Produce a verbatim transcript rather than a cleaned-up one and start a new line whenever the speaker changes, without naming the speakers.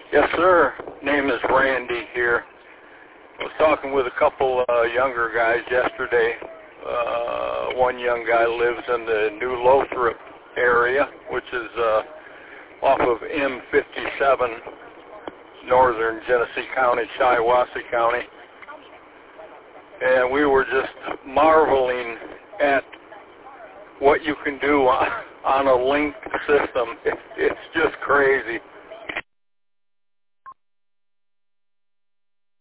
Yes, sir. Name is Randy here. I was talking with a couple uh, younger guys yesterday. Uh, one young guy lives in the New Lothrop area, which is uh, off of M fifty-seven, northern Genesee County, Shiawassee County. And we were just marveling at what you can do on, on a linked system. It, it's just crazy.